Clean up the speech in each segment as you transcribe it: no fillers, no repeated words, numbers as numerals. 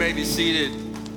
may be seated.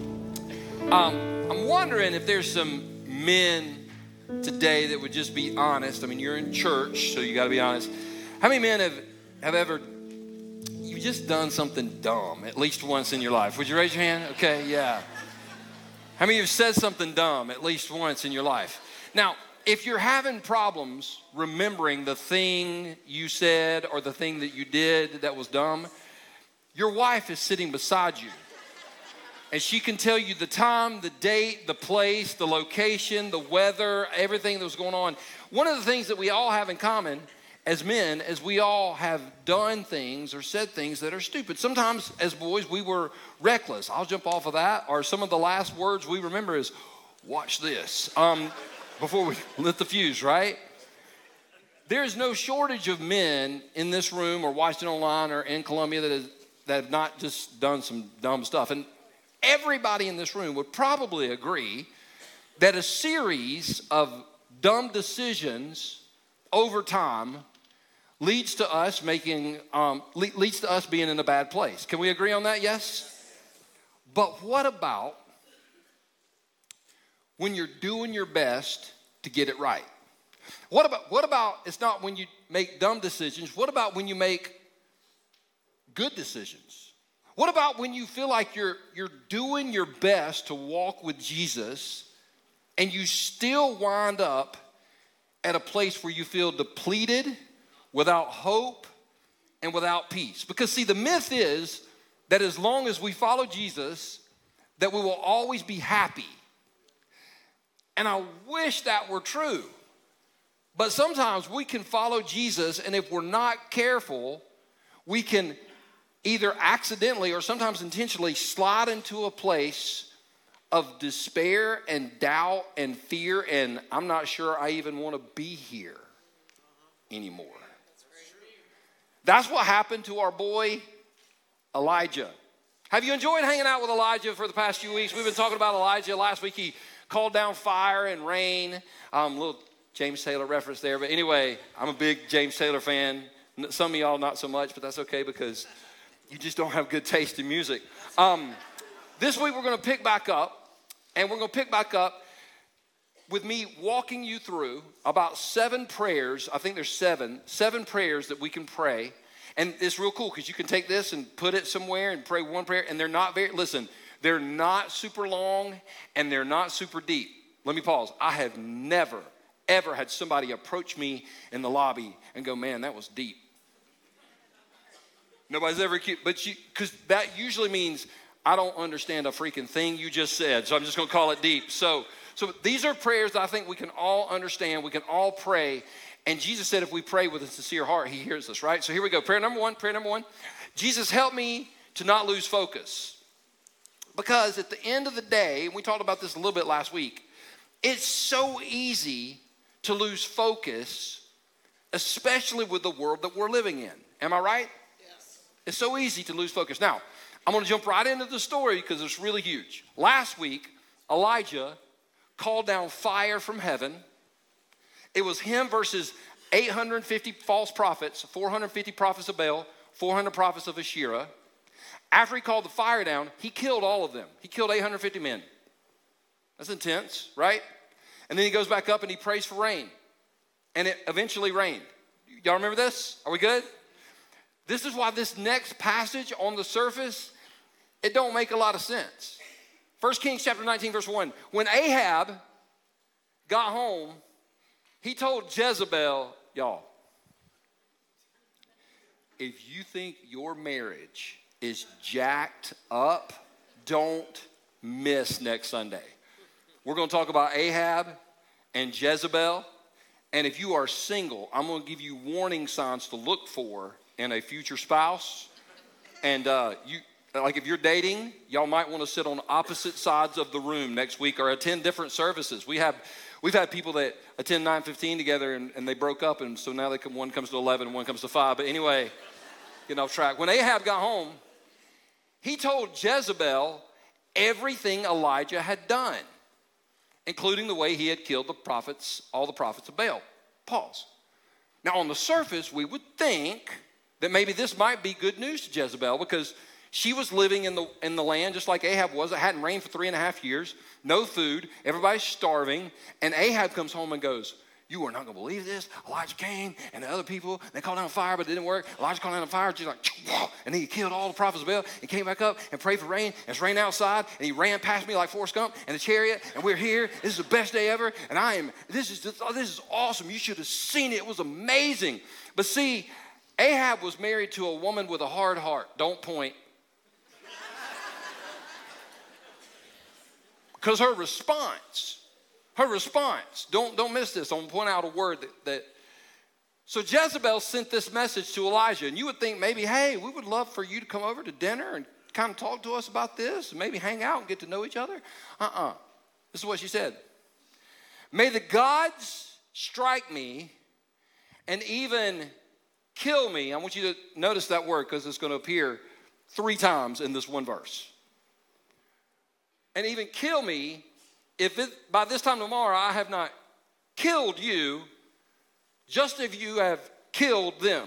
I'm wondering if there's some men today that would just be honest. I mean, you're in church, so you got to be honest. How many men have ever, you just done something dumb at least once in your life? Would you raise your hand? Okay, yeah. How many of you have said something dumb at least once in your life? Now, if you're having problems remembering the thing you said or the thing that you did that was dumb, your wife is sitting beside you. And she can tell you the time, the date, the place, the location, the weather, everything that was going on. One of the things that we all have in common as men is we all have done things or said things that are stupid. Sometimes as boys, we were reckless. I'll jump off of that. Or some of the last words we remember is, watch this, before we lit the fuse, right? There's no shortage of men in this room or watching online or in Columbia that have not just done some dumb stuff. And everybody in this room would probably agree that a series of dumb decisions over time leads to us being in a bad place. Can we agree on that? Yes? But what about when you're doing your best to get it right? What about it's not when you make dumb decisions? What about when you make good decisions? What about when you feel like you're doing your best to walk with Jesus and you still wind up at a place where you feel depleted, without hope, and without peace? Because see, the myth is that as long as we follow Jesus, that we will always be happy. And I wish that were true. But sometimes we can follow Jesus, and if we're not careful, we can either accidentally or sometimes intentionally slide into a place of despair and doubt and fear, and I'm not sure I even want to be here anymore. That's what happened to our boy Elijah. Have you enjoyed hanging out with Elijah for the past few weeks? We've been talking about Elijah. Last week he called down fire and rain. Little James Taylor reference there, but anyway, I'm a big James Taylor fan. Some of y'all not so much, but that's okay because you just don't have good taste in music. This week we're going to pick back up, and we're going to pick back up with me walking you through about 7 prayers. I think there's seven prayers that we can pray. And it's real cool because you can take this and put it somewhere and pray one prayer, and they're not super long and they're not super deep. Let me pause. I have never, ever had somebody approach me in the lobby and go, man, that was deep. Nobody's ever accused, but because that usually means I don't understand a freaking thing you just said, so I'm just going to call it deep. So these are prayers that I think we can all understand. We can all pray, and Jesus said if we pray with a sincere heart, he hears us, right? So here we go. Prayer number one. Jesus, help me to not lose focus. Because at the end of the day, and we talked about this a little bit last week, it's so easy to lose focus, especially with the world that we're living in. Am I right? It's so easy to lose focus. Now, I'm going to jump right into the story because it's really huge. Last week, Elijah called down fire from heaven. It was him versus 850 false prophets, 450 prophets of Baal, 400 prophets of Asherah. After he called the fire down, he killed all of them. He killed 850 men. That's intense, right? And then he goes back up and he prays for rain. And it eventually rained. Y'all remember this? Are we good? This is why this next passage on the surface, it don't make a lot of sense. 1 Kings chapter 19, verse 1. When Ahab got home, he told Jezebel, y'all, if you think your marriage is jacked up, don't miss next Sunday. We're going to talk about Ahab and Jezebel. And if you are single, I'm going to give you warning signs to look for in a future spouse. And if you're dating, y'all might want to sit on opposite sides of the room next week or attend different services. We've had people that attend 9:15 together and they broke up, and so now one comes to 11 and one comes to 5. But anyway, getting off track. When Ahab got home, he told Jezebel everything Elijah had done, including the way he had killed all the prophets of Baal. Pause. Now, on the surface, we would think that maybe this might be good news to Jezebel because She was living in the land just like Ahab was. It hadn't rained for 3.5 years, no food, everybody's starving. And Ahab comes home and goes, you are not going to believe this. Elijah came and the other people, they called down fire, but it didn't work. Elijah called down fire, she's like, and then he killed all the prophets of Baal and came back up and prayed for rain. And it's raining outside, and he ran past me like Forrest Gump in a chariot, and we're here. This is the best day ever, and this is awesome. You should have seen it. It was amazing. But see, Ahab was married to a woman with a hard heart. Don't point. Because her response, don't miss this. I'm going to point out a word that. So Jezebel sent this message to Elijah, and you would think maybe, hey, we would love for you to come over to dinner and kind of talk to us about this, and maybe hang out and get to know each other. This is what she said. May the gods strike me and even kill me. I want you to notice that word because it's going to appear 3 times in this one verse. And even kill me if by this time tomorrow I have not killed you, just if you have killed them.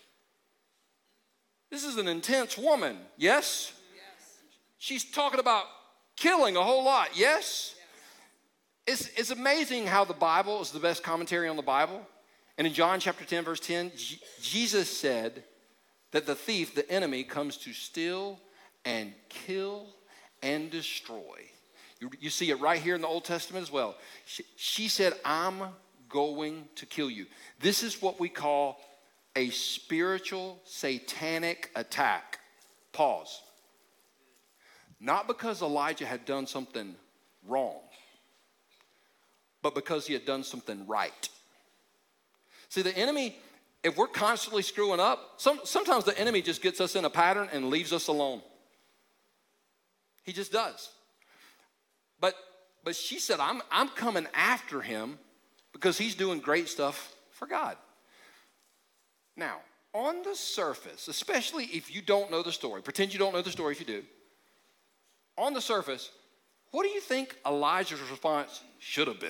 This is an intense woman, yes? Yes. She's talking about killing a whole lot, yes? It's amazing how the Bible is the best commentary on the Bible. And in John chapter 10, verse 10, Jesus said that the thief, the enemy, comes to steal and kill and destroy. You see it right here in the Old Testament as well. She said, I'm going to kill you. This is what we call a spiritual satanic attack. Pause. Not because Elijah had done something wrong, but because he had done something right. See, the enemy, if we're constantly screwing up, sometimes the enemy just gets us in a pattern and leaves us alone. He just does. But she said, I'm coming after him because he's doing great stuff for God. Now, on the surface, especially if you don't know the story, pretend you don't know the story if you do. On the surface, what do you think Elijah's response should have been?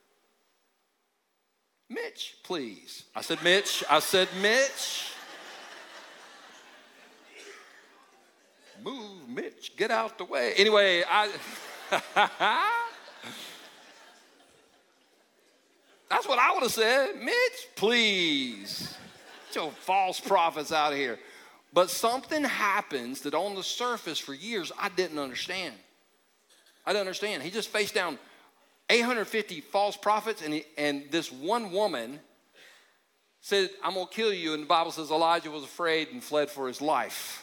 Mitch, please. I said Mitch. Move, Mitch, get out the way. Anyway, that's what I would have said. Mitch, please. Get your false prophets out of here. But something happens that on the surface for years I didn't understand. He just faced down 850 false prophets, and this one woman said, I'm going to kill you. And the Bible says Elijah was afraid and fled for his life.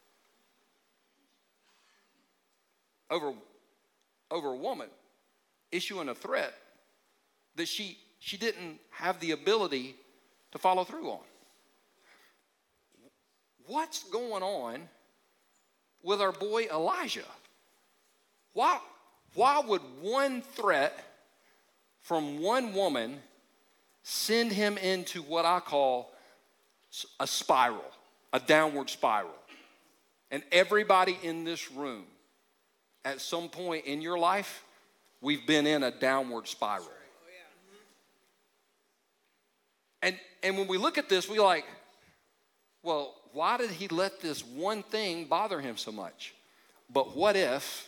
Over a woman issuing a threat that she didn't have the ability to follow through on. What's going on with our boy Elijah? Why would one threat from one woman send him into what I call a spiral, a downward spiral? And everybody in this room, at some point in your life, we've been in a downward spiral. And when we look at this, we're like, well, why did he let this one thing bother him so much? But what if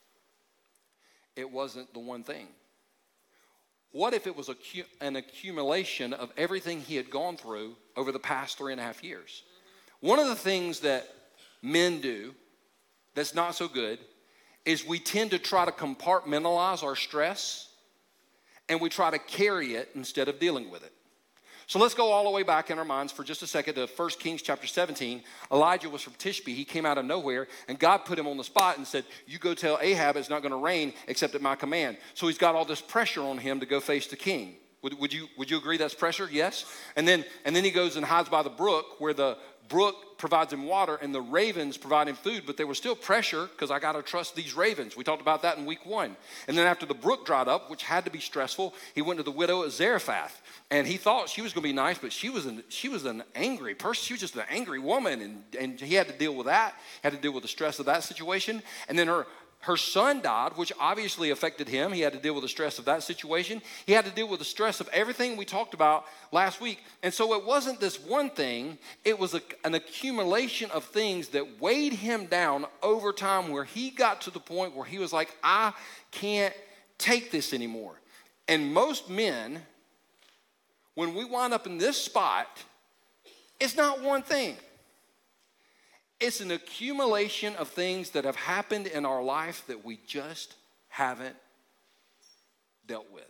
it wasn't the one thing? What if it was an accumulation of everything he had gone through over the past 3.5 years? One of the things that men do that's not so good is we tend to try to compartmentalize our stress, and we try to carry it instead of dealing with it. So let's go all the way back in our minds for just a second to 1 Kings chapter 17. Elijah was from Tishbe. He came out of nowhere, and God put him on the spot and said, you go tell Ahab it's not going to rain except at my command. So he's got all this pressure on him to go face the king. Would you agree that's pressure? Yes. And then he goes and hides by the brook, where the brook provides him water and the ravens provide him food, but there was still pressure because I got to trust these ravens. We talked about that in week 1. And then after the brook dried up, which had to be stressful, he went to the widow at Zarephath, and he thought she was going to be nice, but she was an angry person. She was just an angry woman, and he had to deal with that, had to deal with the stress of that situation. And then Her son died, which obviously affected him. He had to deal with the stress of that situation. He had to deal with the stress of everything we talked about last week. And so it wasn't this one thing. It was an accumulation of things that weighed him down over time, where he got to the point where he was like, I can't take this anymore. And most men, when we wind up in this spot, it's not one thing. It's an accumulation of things that have happened in our life that we just haven't dealt with.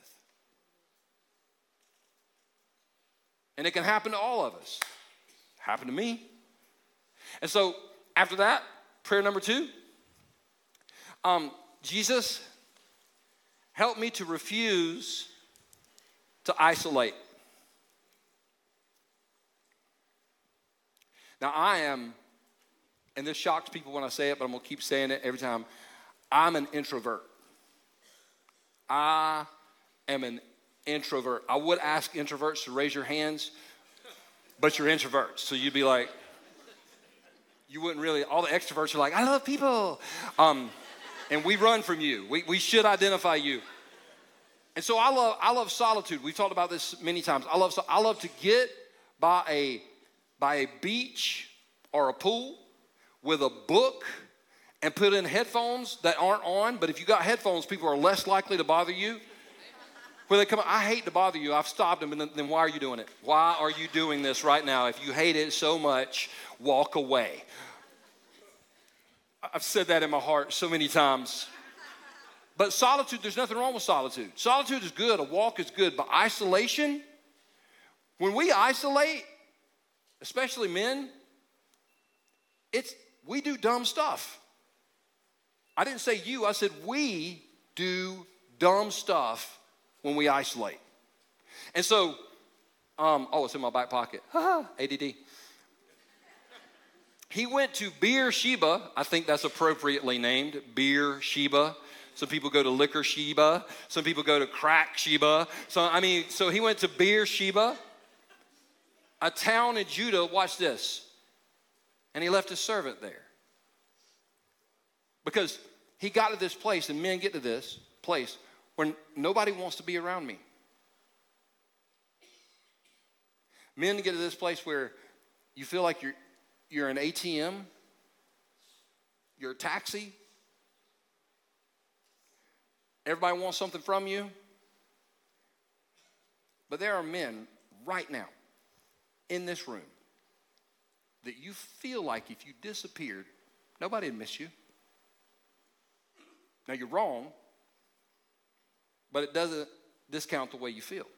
And it can happen to all of us. Happened to me. And so after that, prayer number 2, Jesus, help me to refuse to isolate. Now and this shocks people when I say it, but I'm going to keep saying it every time. I'm an introvert. I am an introvert. I would ask introverts to raise your hands, but you're introverts. So you'd be like, you wouldn't really, all the extroverts are like, I love people. And we run from you. We should identify you. And so I love solitude. We've talked about this many times. I love to get by a beach or a pool with a book and put in headphones that aren't on. But if you got headphones, people are less likely to bother you. Where they come, I hate to bother you. I've stopped them, and then why are you doing it? Why are you doing this right now? If you hate it so much, walk away. I've said that in my heart so many times. But solitude, there's nothing wrong with solitude. Solitude is good. A walk is good. But isolation, when we isolate, especially men, we do dumb stuff. I didn't say you, I said we do dumb stuff when we isolate. And so, it's in my back pocket. ADD. He went to Beersheba. I think that's appropriately named, Beersheba. Some people go to Liquor Sheba. Some people go to Crack Sheba. So he went to Beersheba, a town in Judah. Watch this. And he left his servant there. Because he got to this place, and men get to this place where nobody wants to be around me. Men get to this place where you feel like you're an ATM, you're a taxi. Everybody wants something from you. But there are men right now in this room that you feel like if you disappeared, nobody would miss you. Now, you're wrong, but it doesn't discount the way you feel.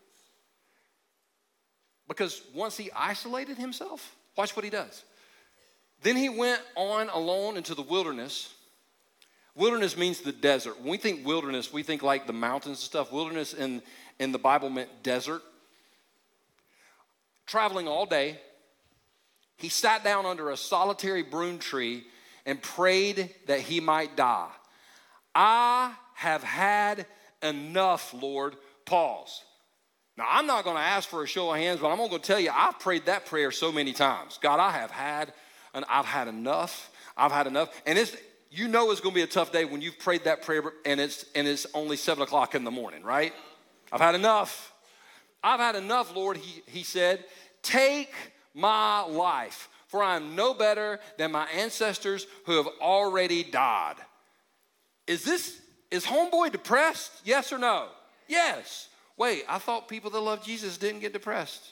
Because once he isolated himself, watch what he does. Then he went on alone into the wilderness. Wilderness means the desert. When we think wilderness, we think like the mountains and stuff. Wilderness in the Bible meant desert. Traveling all day, he sat down under a solitary broom tree and prayed that he might die. I have had enough, Lord. Pause. Now, I'm not going to ask for a show of hands, but I'm going to tell you, I've prayed that prayer so many times. God, I've had enough. I've had enough. And it's going to be a tough day when you've prayed that prayer and it's only 7 o'clock in the morning, right? I've had enough. I've had enough, Lord, he said. Take my life, for I am no better than my ancestors who have already died. Is homeboy depressed? Yes or no? Yes. Wait, I thought people that love Jesus didn't get depressed.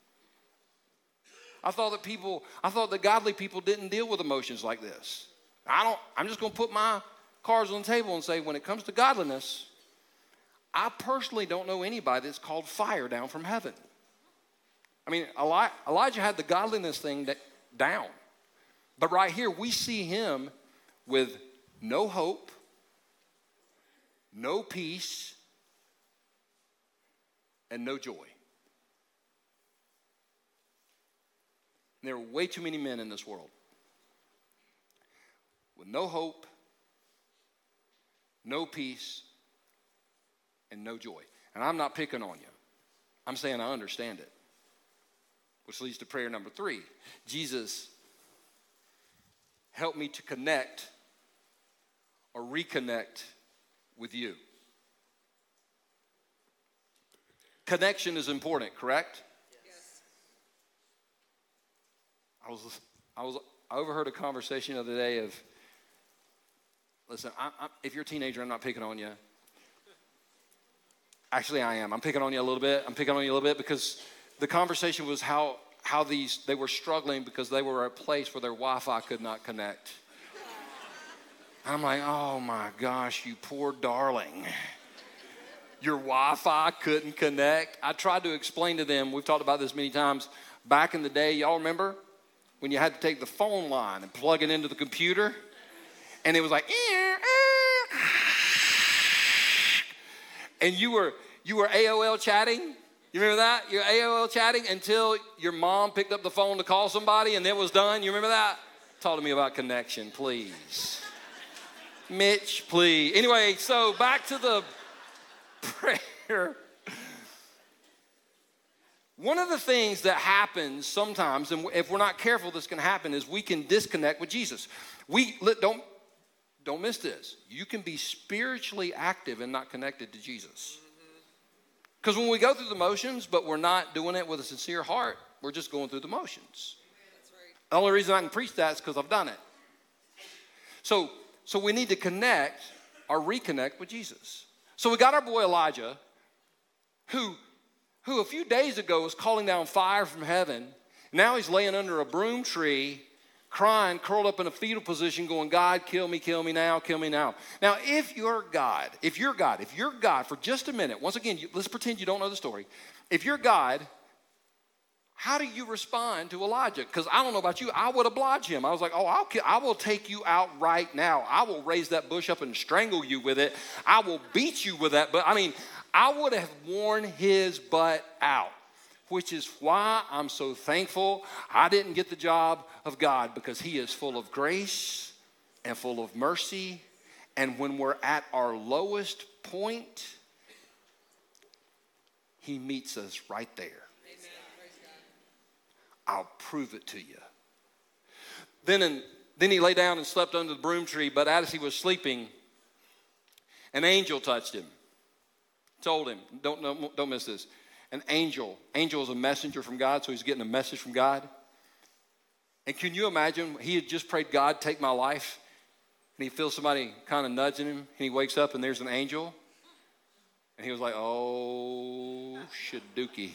I thought that godly people didn't deal with emotions like this. I'm just going to put my cards on the table and say, when it comes to godliness, I personally don't know anybody that's called fire down from heaven. I mean, Elijah had the godliness thing down. But right here, we see him with no hope, no peace, and no joy. And there are way too many men in this world with no hope, no peace, and no joy. And I'm not picking on you. I'm saying I understand it. Which leads to prayer number 3. Jesus, help me to connect or reconnect with you? Connection is important, correct? Yes. I overheard a conversation the other day of, listen, if you're a teenager, I'm not picking on you. Actually, I am. I'm picking on you a little bit because the conversation was how they were struggling because they were at a place where their Wi-Fi could not connect. I'm like, oh my gosh, you poor darling. Your Wi-Fi couldn't connect. I tried to explain to them, we've talked about this many times, back in the day, y'all remember when you had to take the phone line and plug it into the computer? And it was like, and you were AOL chatting. You remember that? You're AOL chatting until your mom picked up the phone to call somebody and it was done. You remember that? Talk to me about connection, please. Mitch, please. Anyway, so back to the prayer. One of the things that happens sometimes, and if we're not careful, this can happen, is we can disconnect with Jesus. Don't miss this. You can be spiritually active and not connected to Jesus. Because when we go through the motions, but we're not doing it with a sincere heart, we're just going through the motions. That's right. The only reason I can preach that is because I've done it. So we need to connect or reconnect with Jesus. So we got our boy Elijah, who a few days ago was calling down fire from heaven. Now he's laying under a broom tree, crying, curled up in a fetal position, going, God, kill me now, kill me now. Now, if you're God, for just a minute, once again, let's pretend you don't know the story. If you're God, how do you respond to Elijah? Because I don't know about you, I would oblige him. I was like, I will take you out right now. I will raise that bush up and strangle you with it. I will beat you with that. But I would have worn his butt out, which is why I'm so thankful I didn't get the job of God, because he is full of grace and full of mercy. And when we're at our lowest point, he meets us right there. I'll prove it to you. Then he lay down and slept under the broom tree, but as he was sleeping, an angel touched him. Told him, don't miss this. An angel is a messenger from God, so he's getting a message from God. And can you imagine, he had just prayed, God, take my life. And he feels somebody kind of nudging him, and he wakes up and there's an angel. And he was like, oh, shadookie.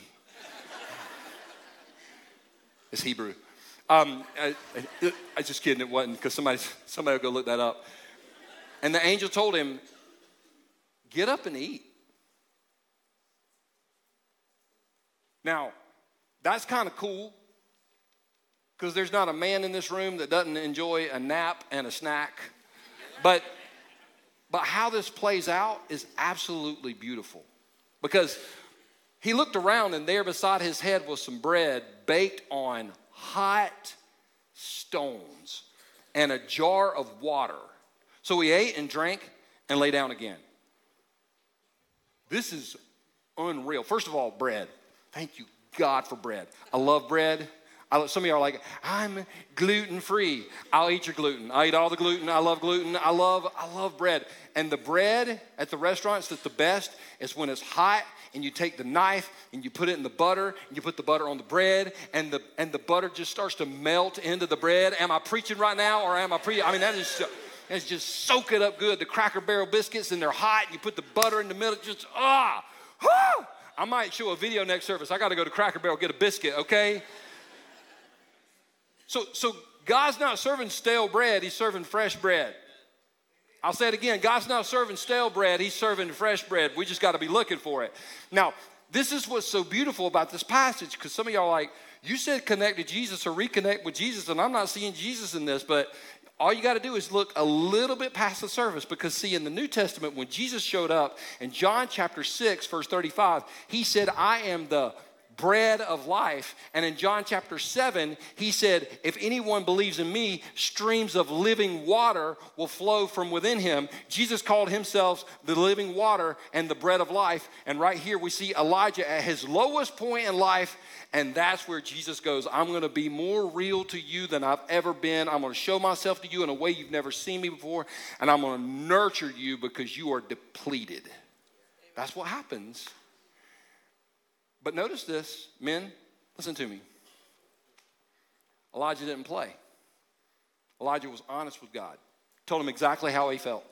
It's Hebrew. I just kidding, it wasn't, because somebody will go look that up. And the angel told him, get up and eat. Now, that's kind of cool, because there's not a man in this room that doesn't enjoy a nap and a snack. But how this plays out is absolutely beautiful, because he looked around, and there beside his head was some bread baked on hot stones and a jar of water. So he ate and drank and lay down again. This is unreal. First of all, bread. Thank you, God, for bread. I love bread. Some of you are like, I'm gluten-free. I'll eat your gluten. I eat all the gluten. I love gluten. I love bread. And the bread at the restaurants that's the best is when it's hot, and you take the knife and you put it in the butter, and you put the butter on the bread, and the butter just starts to melt into the bread. Am I preaching right now, or am I preaching? It's just soak it up good. The Cracker Barrel biscuits, and they're hot, and you put the butter in the middle, just I might show a video next service. I got to go to Cracker Barrel, get a biscuit, okay? So God's not serving stale bread, he's serving fresh bread. I'll say it again, God's not serving stale bread, he's serving fresh bread. We just got to be looking for it. Now, this is what's so beautiful about this passage, because some of y'all are like, you said connect to Jesus or reconnect with Jesus, and I'm not seeing Jesus in this, but all you got to do is look a little bit past the surface, because see, in the New Testament, when Jesus showed up in John chapter 6, verse 35, he said, I am the bread of life. And in John chapter 7, he said, if anyone believes in me, streams of living water will flow from within him. Jesus called himself the living water and the bread of life. And right here we see Elijah at his lowest point in life. And that's where Jesus goes, I'm going to be more real to you than I've ever been. I'm going to show myself to you in a way you've never seen me before. And I'm going to nurture you because you are depleted. That's what happens. But notice this, men, listen to me. Elijah didn't play. Elijah was honest with God. Told him exactly how he felt.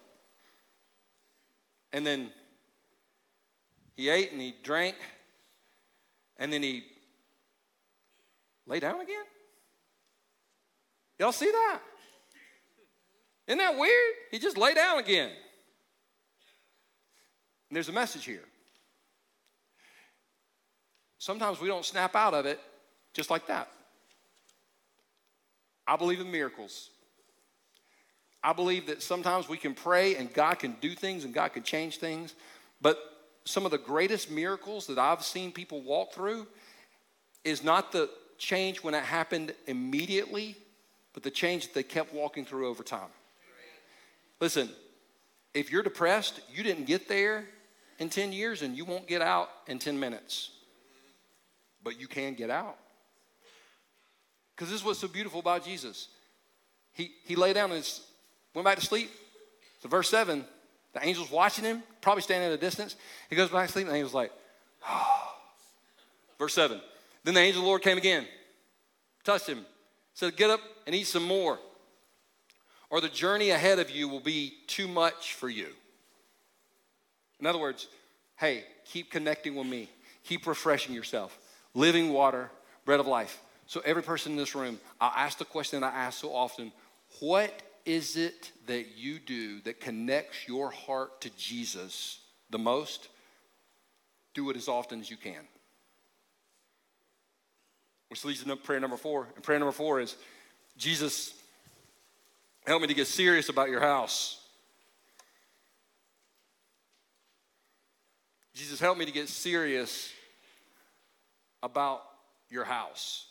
And then he ate and he drank. And then he lay down again? Y'all see that? Isn't that weird? He just lay down again. And there's a message here. Sometimes we don't snap out of it just like that. I believe in miracles. I believe that sometimes we can pray and God can do things and God can change things. But some of the greatest miracles that I've seen people walk through is not the change when it happened immediately, but the change that they kept walking through over time. Listen, if you're depressed, you didn't get there in 10 years and you won't get out in 10 minutes. But you can get out. Because this is what's so beautiful about Jesus. He lay down and went back to sleep. So verse 7, the angel's watching him, probably standing at a distance. He goes back to sleep and the angel's like, oh. Verse 7. Then the angel of the Lord came again, touched him, said, get up and eat some more, or the journey ahead of you will be too much for you. In other words, hey, keep connecting with me. Keep refreshing yourself. Living water, bread of life. So every person in this room, I'll ask the question that I ask so often, what is it that you do that connects your heart to Jesus the most? Do it as often as you can. Which leads to prayer number 4. And prayer number 4 is, Jesus, help me to get serious about your house. Jesus, help me to get serious about your house.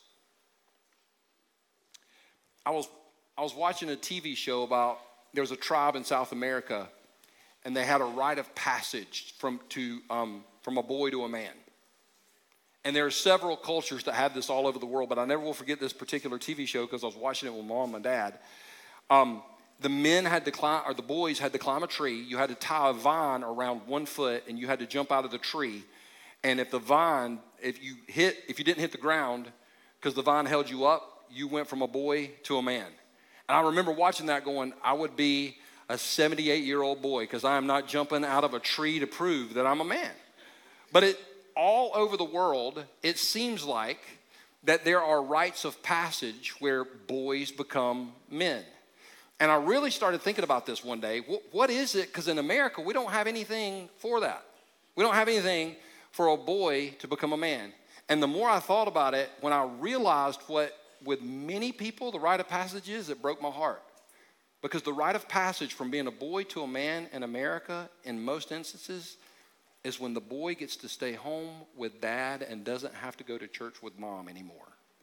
I was watching a TV show about, there was a tribe in South America, and they had a rite of passage from a boy to a man. And there are several cultures that have this all over the world, but I never will forget this particular TV show because I was watching it with Mom and Dad. The men had to climb, or the boys had to climb a tree. You had to tie a vine around 1 foot, and you had to jump out of the tree. And if the vine, if you didn't hit the ground, because the vine held you up, you went from a boy to a man. And I remember watching that going, I would be a 78-year-old boy because I am not jumping out of a tree to prove that I'm a man. But all over the world, it seems like that there are rites of passage where boys become men. And I really started thinking about this one day. What is it? Because in America, we don't have anything for that. We don't have anything for a boy to become a man. And the more I thought about it, when I realized what with many people the rite of passage is, it broke my heart. Because the rite of passage from being a boy to a man in America, in most instances, is when the boy gets to stay home with dad and doesn't have to go to church with mom anymore.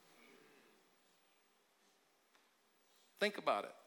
Think about it.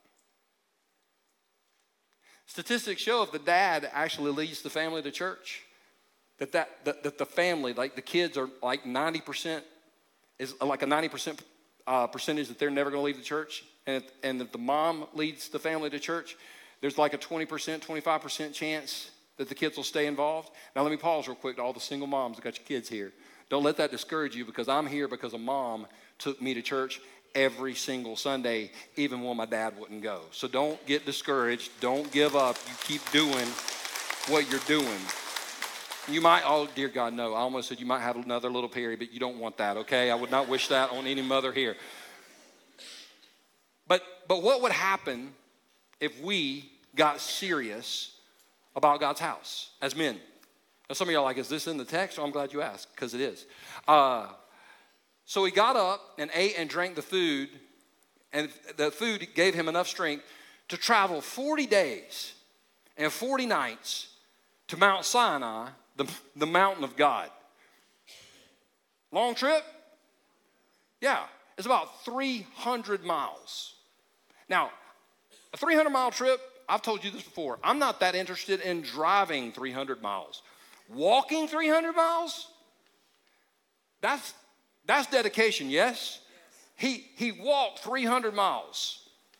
Statistics show if the dad actually leads the family to church, that the family, like the kids are like 90%, is like a 90% percentage that they're never going to leave the church. And if the mom leads the family to church, there's like a 20%, 25% chance that the kids will stay involved. Now let me pause real quick to all the single moms that got your kids here. Don't let that discourage you, because I'm here because a mom took me to church every single Sunday, even when my dad wouldn't go. So don't get discouraged. Don't give up. You keep doing what you're doing. You might, oh dear God, no. I almost said you might have another little Perry, but you don't want that, okay? I would not wish that on any mother here. But what would happen if we got serious about God's house as men? Now some of y'all are like, is this in the text? Well, I'm glad you asked, because it is. So he got up and ate and drank the food, and the food gave him enough strength to travel 40 days and 40 nights to Mount Sinai, the mountain of God. Long trip? Yeah, it's about 300 miles. Now, a 300-mile trip, I've told you this before, I'm not that interested in driving 300 miles. Walking 300 miles, that's dedication, yes? He walked 300 miles.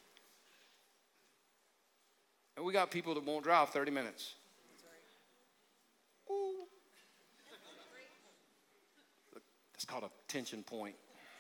And we got people that won't drive 30 minutes. Ooh. That's called a tension point.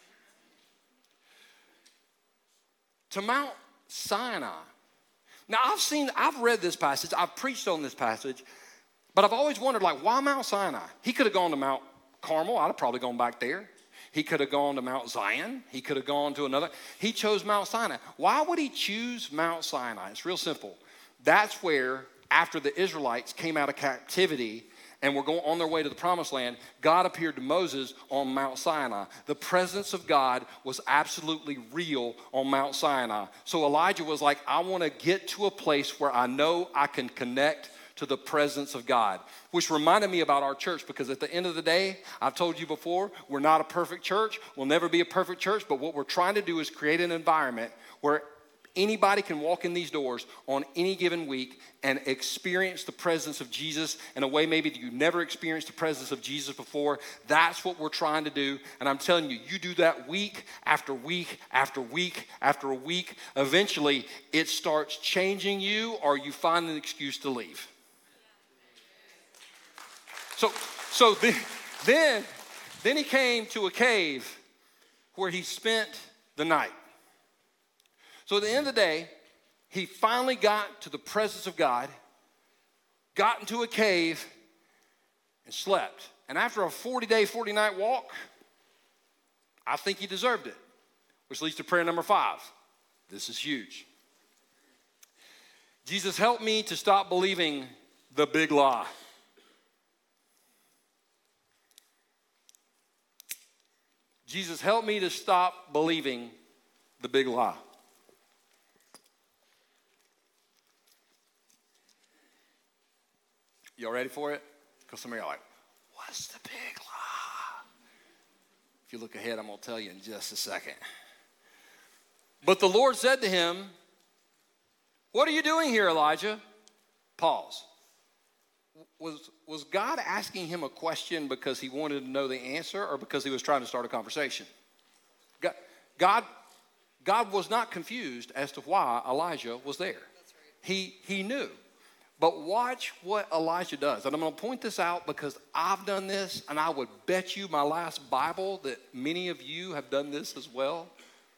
To Mount Sinai. Now, I've read this passage, I've preached on this passage, but I've always wondered, like, why Mount Sinai? He could have gone to Mount Carmel. I'd have probably gone back there. He could have gone to Mount Zion. He could have gone to another. He chose Mount Sinai. Why would he choose Mount Sinai? It's real simple. That's where, after the Israelites came out of captivity and were going on their way to the promised land, God appeared to Moses on Mount Sinai. The presence of God was absolutely real on Mount Sinai. So Elijah was like, I want to get to a place where I know I can connect to the presence of God, which reminded me about our church, because at the end of the day, I've told you before, we're not a perfect church. We'll never be a perfect church, but what we're trying to do is create an environment where anybody can walk in these doors on any given week and experience the presence of Jesus in a way maybe that you never experienced the presence of Jesus before. That's what we're trying to do. And I'm telling you, you do that week after week after week after week. Eventually, it starts changing you, or you find an excuse to leave. So then he came to a cave where he spent the night. So at the end of the day, he finally got to the presence of God, got into a cave, and slept. And after a 40-day, 40-night walk, I think he deserved it, which leads to prayer number 5. This is huge. Jesus, help me to stop believing the big lie. Jesus, help me to stop believing the big lie. Y'all ready for it? Because some of y'all are like, what's the big lie? If you look ahead, I'm going to tell you in just a second. But the Lord said to him, what are you doing here, Elijah? Pause. Was God asking him a question because he wanted to know the answer, or because he was trying to start a conversation? God was not confused as to why Elijah was there. That's right. He knew. But watch what Elijah does. And I'm going to point this out because I've done this, and I would bet you my last Bible that many of you have done this as well.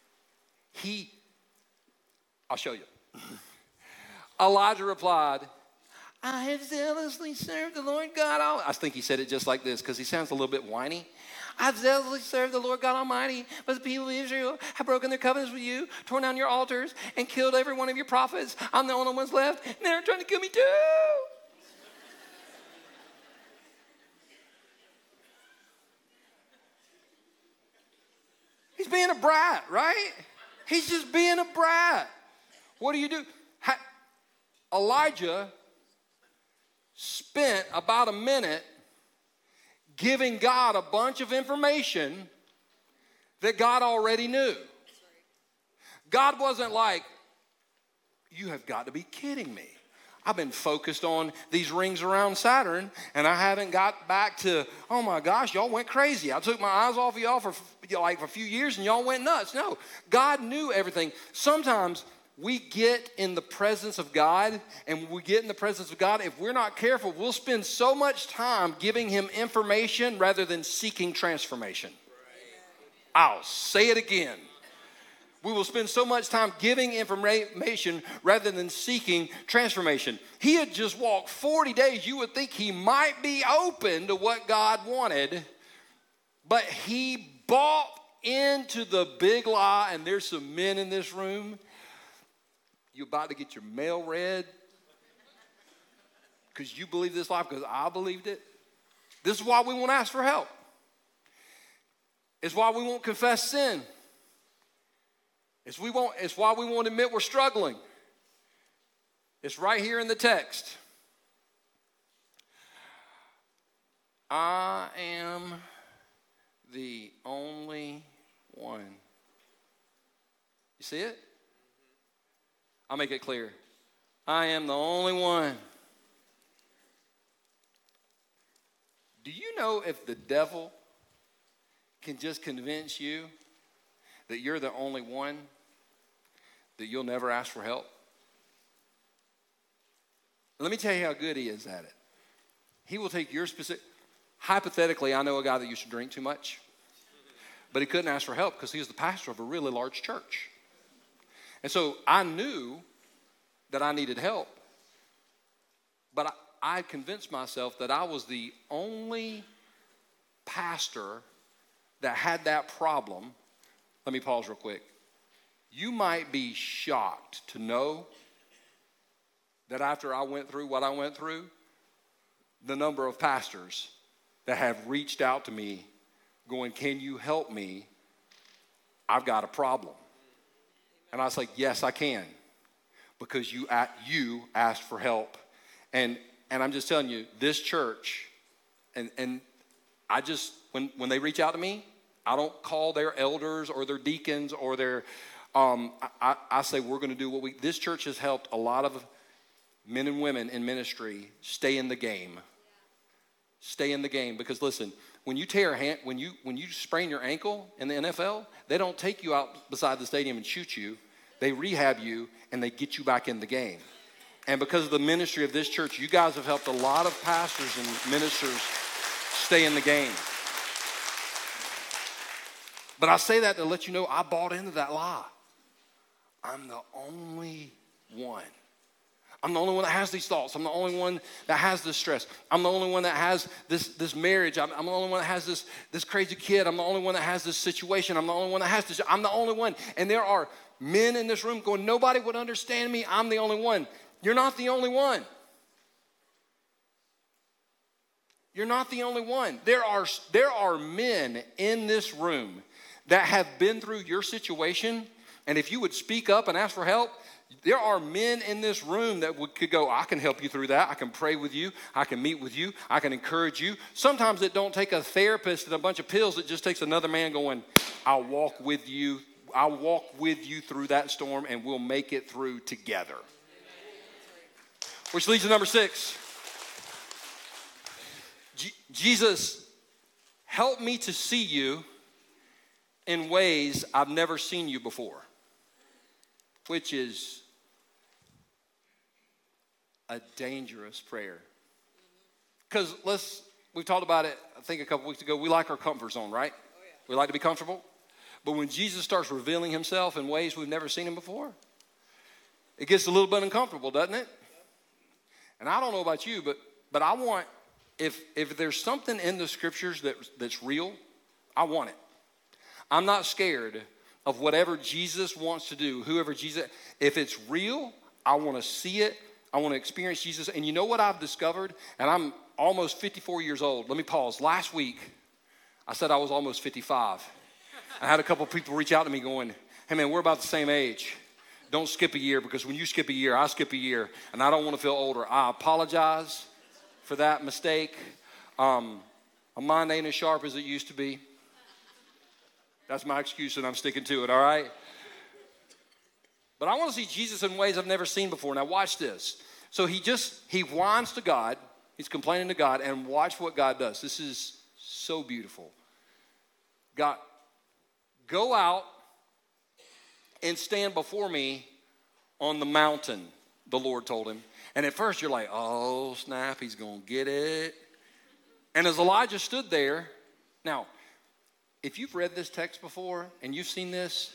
I'll show you. Elijah replied, I have zealously served the Lord God. I think he said it just like this because he sounds a little bit whiny. I've zealously served the Lord God Almighty, but the people of Israel have broken their covenants with you, torn down your altars, and killed every one of your prophets. I'm the only one left, and they're trying to kill me too. He's being a brat, right? He's just being a brat. What do you do? Elijah spent about a minute giving God a bunch of information that God already knew. God wasn't like, you have got to be kidding me. I've been focused on these rings around Saturn, and I haven't got back to, oh my gosh, y'all went crazy. I took my eyes off of y'all for like a few years, and y'all went nuts. No, God knew everything. Sometimes we get in the presence of God, and when we get in the presence of God, if we're not careful, we'll spend so much time giving him information rather than seeking transformation. I'll say it again. We will spend so much time giving information rather than seeking transformation. He had just walked 40 days. You would think he might be open to what God wanted, but he bought into the big lie, and there's some men in this room. You about to get your mail read because you believe this lie, because I believed it. This is why we won't ask for help. It's why we won't confess sin. It's why we won't admit we're struggling. It's right here in the text. I am the only one. You see it? I'll make it clear. I am the only one. Do you know if the devil can just convince you that you're the only one, that you'll never ask for help? Let me tell you how good he is at it. He will take your specific, hypothetically, I know a guy that used to drink too much, but he couldn't ask for help because he was the pastor of a really large church. And so I knew that I needed help, but I convinced myself that I was the only pastor that had that problem. Let me pause real quick. You might be shocked to know that after I went through what I went through, the number of pastors that have reached out to me going, can you help me? I've got a problem. And I was like, yes, I can, because you asked for help. And I'm just telling you, this church, and I just, when they reach out to me, I don't call their elders or their deacons or their, I say we're going to do what this church has helped a lot of men and women in ministry stay in the game. Stay in the game, because listen, when you tear a hand, when you sprain your ankle in the NFL, they don't take you out beside the stadium and shoot you. They rehab you and they get you back in the game. And because of the ministry of this church, you guys have helped a lot of pastors and ministers stay in the game. But I say that to let you know I bought into that lie. I'm the only one. I'm the only one that has these thoughts. I'm the only one that has this stress. I'm the only one that has this marriage. I'm the only one that has this crazy kid. I'm the only one that has this situation. I'm the only one that has this. I'm the only one. And there are men in this room going, nobody would understand me. I'm the only one. You're not the only one. You're not the only one. There are men in this room that have been through your situation, and if you would speak up and ask for help, there are men in this room that could go, I can help you through that. I can pray with you. I can meet with you. I can encourage you. Sometimes it don't take a therapist and a bunch of pills. It just takes another man going, I'll walk with you. I'll walk with you through that storm, and we'll make it through together. Which leads to number 6. Jesus, help me to see you in ways I've never seen you before, which is a dangerous prayer. Because we've talked about it, I think a couple weeks ago, we like our comfort zone, right? Oh, yeah. We like to be comfortable. But when Jesus starts revealing himself in ways we've never seen him before, it gets a little bit uncomfortable, doesn't it? And I don't know about you, but I want, if there's something in the scriptures that's real, I want it. I'm not scared of whatever Jesus wants to do, whoever Jesus, if it's real, I want to see it. I want to experience Jesus. And you know what I've discovered? And I'm almost 54 years old. Let me pause. Last week, I said I was almost 55. I had a couple people reach out to me going, hey man, we're about the same age. Don't skip a year, because when you skip a year, I skip a year, and I don't want to feel older. I apologize for that mistake. My mind ain't as sharp as it used to be. That's my excuse, and I'm sticking to it, all right? But I want to see Jesus in ways I've never seen before. Now watch this. So he whines to God. He's complaining to God, and watch what God does. This is so beautiful. God, go out and stand before me on the mountain, the Lord told him. And at first you're like, oh snap, he's going to get it. And as Elijah stood there, now, if you've read this text before and you've seen this,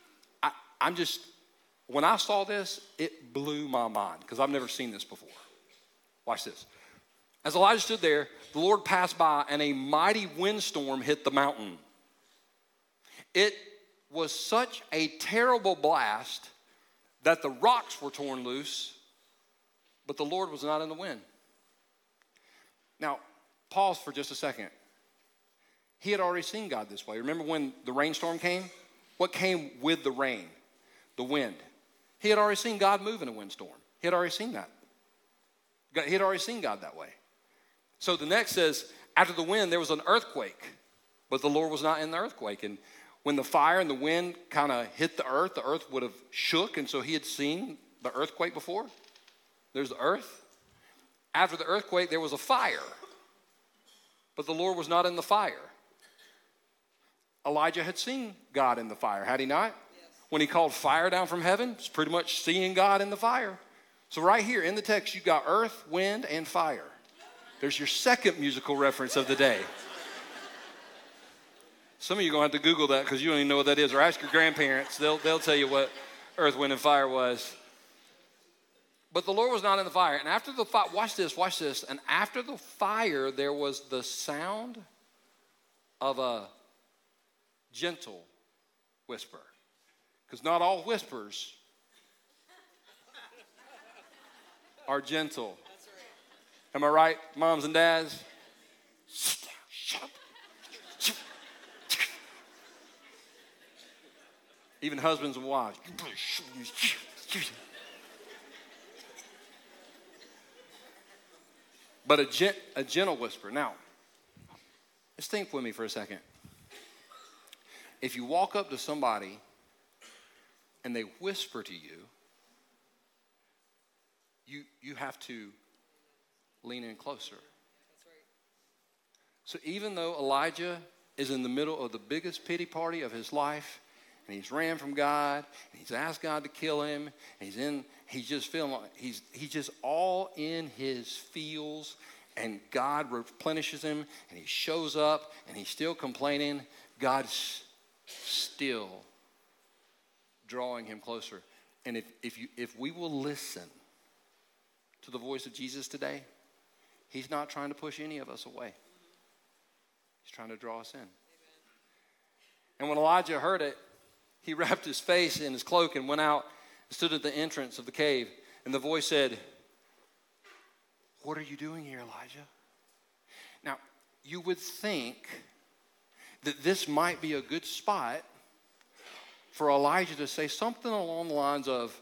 when I saw this, it blew my mind, because I've never seen this before. Watch this. As Elijah stood there, the Lord passed by, and a mighty windstorm hit the mountain. It was such a terrible blast that the rocks were torn loose, but the Lord was not in the wind. Now, pause for just a second. He had already seen God this way. Remember when the rainstorm came? What came with the rain? The wind. He had already seen God move in a windstorm. He had already seen that. He had already seen God that way. So the next says, after the wind, there was an earthquake. But the Lord was not in the earthquake. And when the fire and the wind kind of hit the earth would have shook. And so he had seen the earthquake before. There's the earth. After the earthquake, there was a fire. But the Lord was not in the fire. Elijah had seen God in the fire, had he not? Yes. When he called fire down from heaven, it's pretty much seeing God in the fire. So right here in the text, you got earth, wind, and fire. There's your second musical reference of the day. Some of you are going to have to Google that because you don't even know what that is, or ask your grandparents. They'll tell you what earth, wind, and fire was. But the Lord was not in the fire. And after the fire, watch this. And after the fire, there was the sound of a gentle whisper. Because not all whispers are gentle. That's right. Am I right, moms and dads? Sit down, shut up. Even husbands and wives. But a gentle whisper. Now, let's think with me for a second. If you walk up to somebody and they whisper to you, you have to lean in closer. That's right. So even though Elijah is in the middle of the biggest pity party of his life, and he's ran from God, and he's asked God to kill him, and he's just feeling like he's just all in his feels, and God replenishes him, and he shows up, and he's still complaining. God's still drawing him closer. And if we will listen to the voice of Jesus today, he's not trying to push any of us away. He's trying to draw us in. Amen. And when Elijah heard it, he wrapped his face in his cloak and went out and stood at the entrance of the cave. And the voice said, "What are you doing here, Elijah?" Now, you would think that this might be a good spot for Elijah to say something along the lines of,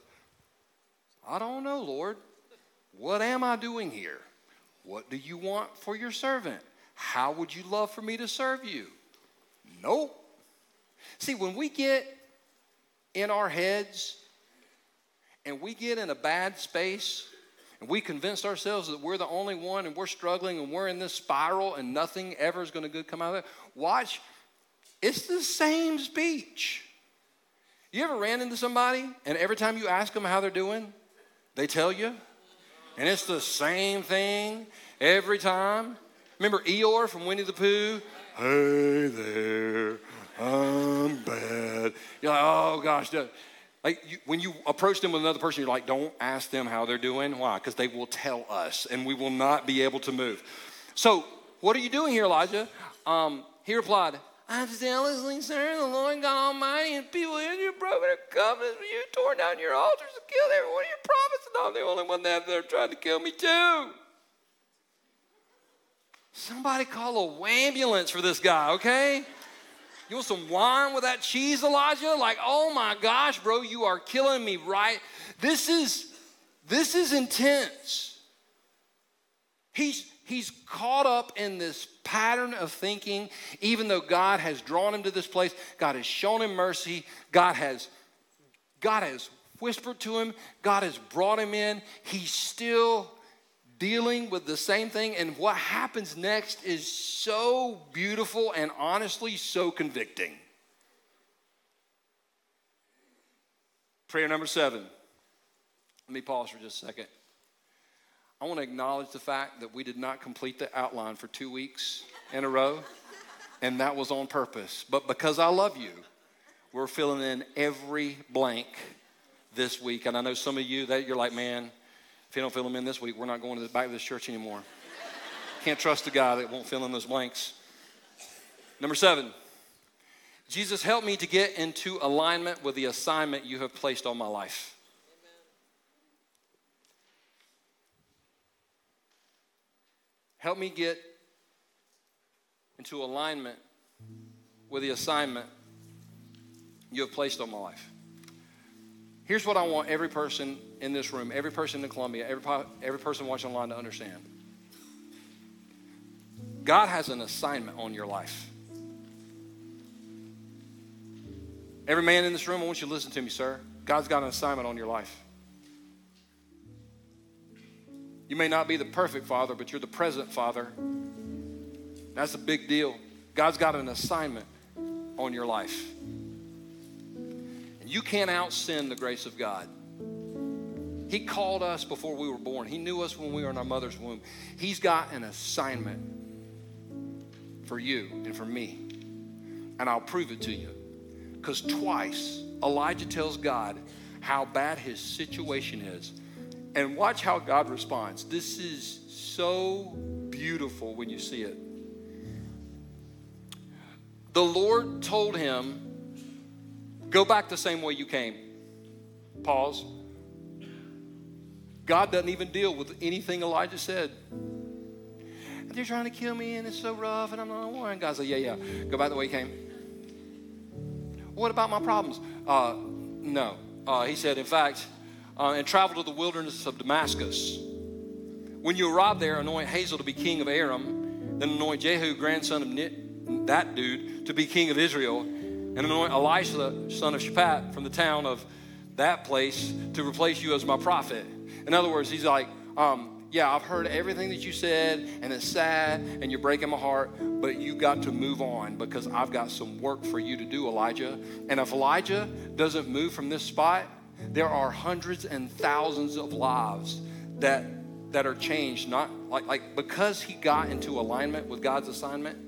"I don't know, Lord. What am I doing here? What do you want for your servant? How would you love for me to serve you?" Nope. See, when we get in our heads and we get in a bad space and we convince ourselves that we're the only one and we're struggling and we're in this spiral and nothing ever is going to come out of it, watch, it's the same speech. You ever ran into somebody and every time you ask them how they're doing, they tell you? And it's the same thing every time. Remember Eeyore from Winnie the Pooh? "Hey there, I'm bad." You're like, oh gosh. When you approach them with another person, you're like, don't ask them how they're doing. Why? Because they will tell us and we will not be able to move. So, what are you doing here, Elijah? He replied, "I'm zealously serving the Lord God Almighty and people in your broken their covenants when you tore down your altars and killed every one of your prophets, and I'm the only one they're trying to kill me too." Somebody call a ambulance for this guy, okay? You want some wine with that cheese, Elijah? Like, oh my gosh, bro, you are killing me, right? This is intense. He's caught up in this pattern of thinking, even though God has drawn him to this place, God has shown him mercy, God has whispered to him, God has brought him in, he's still dealing with the same thing, and what happens next is so beautiful and honestly so convicting. Prayer number 7. Let me pause for just a second. I want to acknowledge the fact that we did not complete the outline for 2 weeks in a row, and that was on purpose. But because I love you, we're filling in every blank this week. And I know some of you that you're like, man, if you don't fill them in this week, we're not going back to this church anymore. Can't trust a guy that won't fill in those blanks. Number 7, Jesus, help me to get into alignment with the assignment you have placed on my life. Amen. Help me get into alignment with the assignment you have placed on my life. Here's what I want every person in this room, every person in Columbia, every person watching online to understand. God has an assignment on your life. Every man in this room, I want you to listen to me, sir. God's got an assignment on your life. You may not be the perfect father, but you're the present father. That's a big deal. God's got an assignment on your life. And you can't out-sin the grace of God. He called us before we were born. He knew us when we were in our mother's womb. He's got an assignment for you and for me. And I'll prove it to you. Because twice, Elijah tells God how bad his situation is. And watch how God responds. This is so beautiful when you see it. The Lord told him, go back the same way you came. Pause. God doesn't even deal with anything Elijah said. They're trying to kill me and it's so rough and I'm not one. God's like, yeah. Go back the way you came. What about my problems? No. He said, in fact, and travel to the wilderness of Damascus. When you arrive there, anoint Hazael to be king of Aram, then anoint Jehu, grandson of that dude, to be king of Israel, and anoint Elisha, son of Shaphat, from the town of that place to replace you as my prophet. In other words, he's like, yeah, I've heard everything that you said, and it's sad, and you're breaking my heart, but you got to move on because I've got some work for you to do, Elijah. And if Elijah doesn't move from this spot, there are hundreds and thousands of lives that are changed, not like because he got into alignment with God's assignment.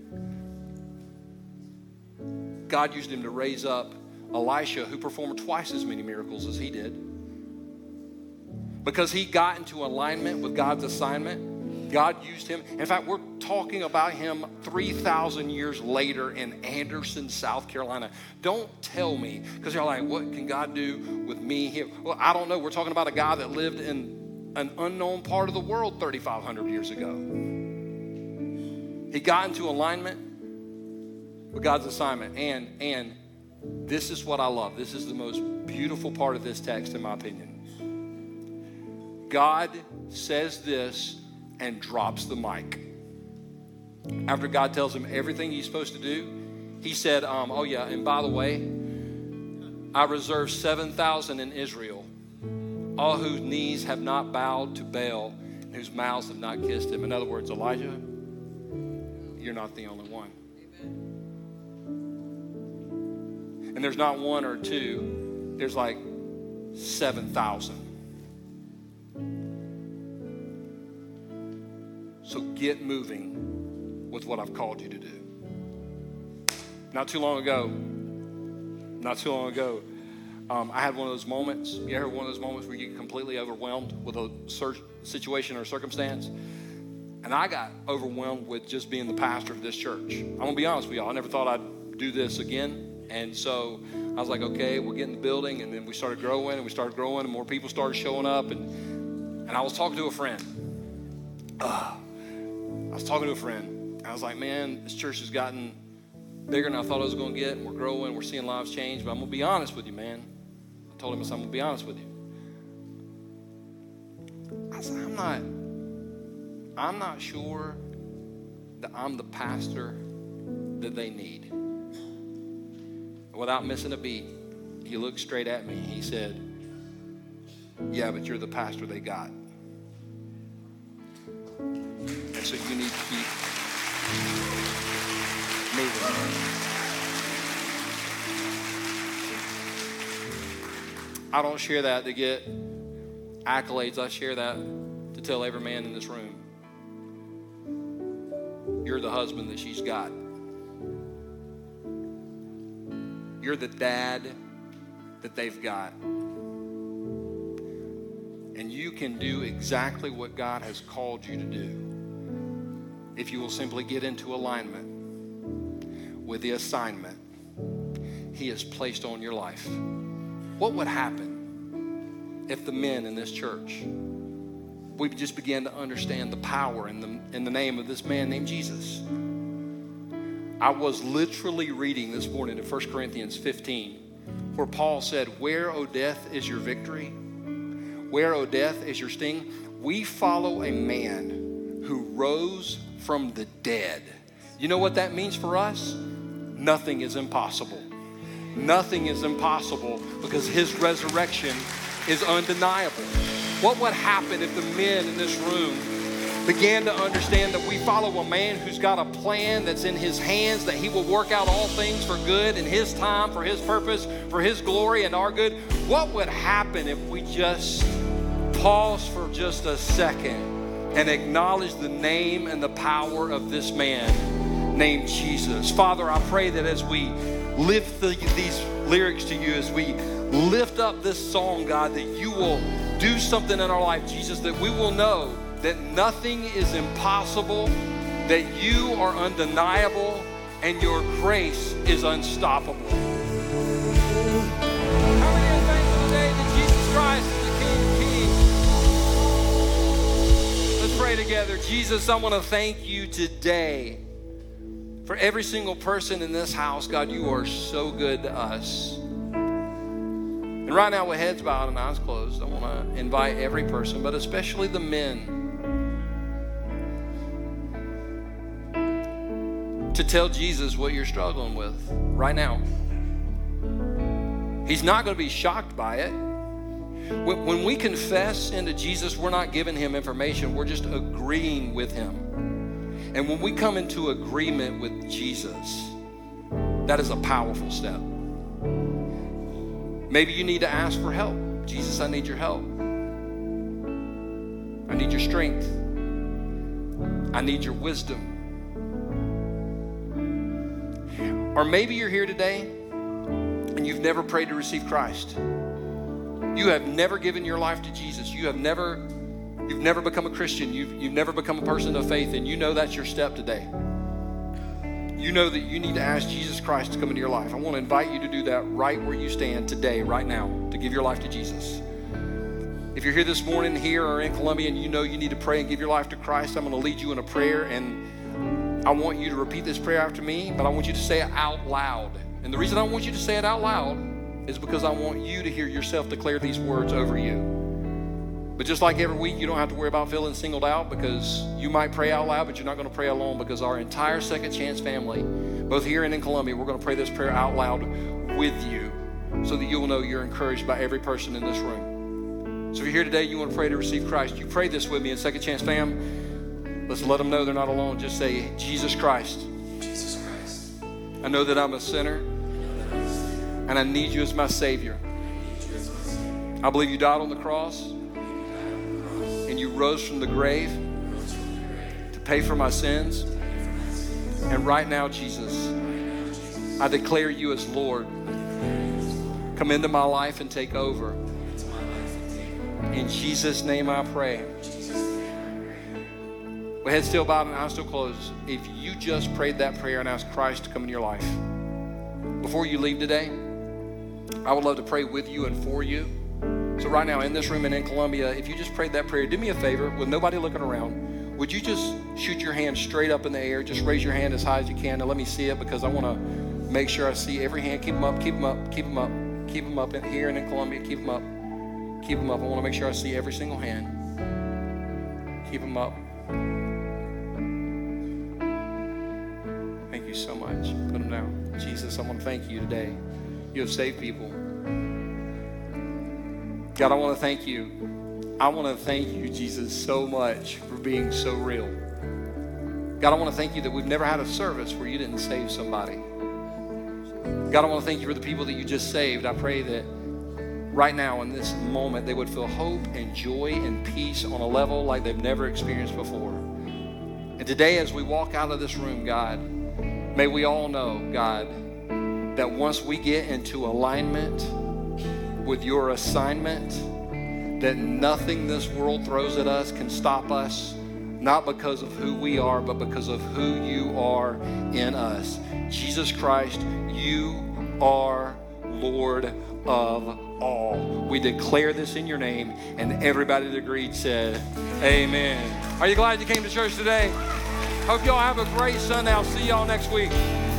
God used him to raise up Elisha, who performed twice as many miracles as he did. Because he got into alignment with God's assignment, God used him. In fact, we're talking about him 3,000 years later in Anderson, South Carolina. Don't tell me, because you're like, what can God do with me here? Well, I don't know. We're talking about a guy that lived in an unknown part of the world 3,500 years ago. He got into alignment with God's assignment. And this is what I love. This is the most beautiful part of this text, in my opinion. God says this and drops the mic. After God tells him everything he's supposed to do, he said, oh yeah, and by the way, I reserve 7,000 in Israel, all whose knees have not bowed to Baal, and whose mouths have not kissed him. In other words, Elijah, you're not the only one. And there's not one or two, there's like 7,000. So get moving with what I've called you to do. Not too long ago, I had one of those moments. You ever one of those moments where you get completely overwhelmed with a situation or circumstance? And I got overwhelmed with just being the pastor of this church. I'm going to be honest with y'all. I never thought I'd do this again. And so I was like, okay, we'll get in the building. And then we started growing, and more people started showing up. And I was talking to a friend. I was like, man, this church has gotten bigger than I thought it was going to get. And we're growing. We're seeing lives change. But I'm going to be honest with you, man. I told him, I'm going to be honest with you. I said, I'm not sure that I'm the pastor that they need. Without missing a beat, he looked straight at me. He said, yeah, but you're the pastor they got. And so you need to keep moving. I don't share that to get accolades. I share that to tell every man in this room, you're the husband that she's got. You're the dad that they've got. And you can do exactly what God has called you to do if you will simply get into alignment with the assignment He has placed on your life. What would happen if the men in this church, we just began to understand the power in the name of this man named Jesus? I was literally reading this morning in 1 Corinthians 15, where Paul said, where, O death, is your victory? Where, O death, is your sting? We follow a man who rose from the dead. You know what that means for us? Nothing is impossible. nothing is impossible because his resurrection is undeniable. What would happen if the men in this room began to understand that we follow a man who's got a plan that's in his hands, that he will work out all things for good in his time, for his purpose, for his glory and our good? What would happen if we just pause for just a second and acknowledge the name and the power of this man named Jesus? Father, I pray that as we lift these lyrics to you, as we lift up this song, God, that you will do something in our life, Jesus, that we will know that nothing is impossible, that you are undeniable, and your grace is unstoppable. How many are thankful today that Jesus Christ is the King of Kings? Let's pray together. Jesus, I want to thank you today for every single person in this house. God, you are so good to us. And right now, with heads bowed and eyes closed, I want to invite every person, but especially the men, to tell Jesus what you're struggling with right now. He's not going to be shocked by it. When we confess into Jesus, we're not giving him information. We're just agreeing with him. And when we come into agreement with Jesus, that is a powerful step. Maybe you need to ask for help. Jesus, I need your help. I need your strength. I need your wisdom. Or maybe you're here today and you've never prayed to receive Christ. You have never given your life to Jesus. You've never become a Christian. You've never become a person of faith, and you know that's your step today. You know that you need to ask Jesus Christ to come into your life. I want to invite you to do that right where you stand today, right now, to give your life to Jesus. If you're here this morning, here or in Columbia, and you know you need to pray and give your life to Christ, I'm going to lead you in a prayer, and I want you to repeat this prayer after me, but I want you to say it out loud. And the reason I want you to say it out loud is because I want you to hear yourself declare these words over you. But just like every week, you don't have to worry about feeling singled out, because you might pray out loud, but you're not going to pray alone, because our entire Second Chance family, both here and in Columbia, we're going to pray this prayer out loud with you so that you'll know you're encouraged by every person in this room. So if you're here today, you want to pray to receive Christ, you pray this with me in Second Chance fam. Let's let them know they're not alone. Just say, Jesus Christ. Jesus Christ. I know that I'm a sinner, and I need you as my Savior. I believe you died on the cross, and you rose from the grave to pay for my sins. And right now, Jesus, I declare you as Lord. Come into my life and take over. In Jesus' name I pray. With head still bowed and eyes still closed, if you just prayed that prayer and asked Christ to come into your life, before you leave today, I would love to pray with you and for you. So right now in this room and in Columbia, if you just prayed that prayer, do me a favor, with nobody looking around, would you just shoot your hand straight up in the air? Just raise your hand as high as you can and let me see it, because I want to make sure I see every hand. Keep them up, keep them up, keep them up. Keep them up in here and in Columbia. Keep them up. Keep them up. I want to make sure I see every single hand. Keep them up. Thank you so much. Put them down. Jesus, I want to thank you today. You have saved people. God, I want to thank you. I want to thank you, Jesus, so much for being so real. God, I want to thank you that we've never had a service where you didn't save somebody. God, I want to thank you for the people that you just saved. I pray that right now in this moment they would feel hope and joy and peace on a level like they've never experienced before. And today as we walk out of this room, God, may we all know, God, that once we get into alignment with your assignment, that nothing this world throws at us can stop us, not because of who we are, but because of who you are in us. Jesus Christ, you are Lord of all. We declare this in your name, and everybody that agreed said, amen. Are you glad you came to church today? Hope y'all have a great Sunday. I'll see y'all next week.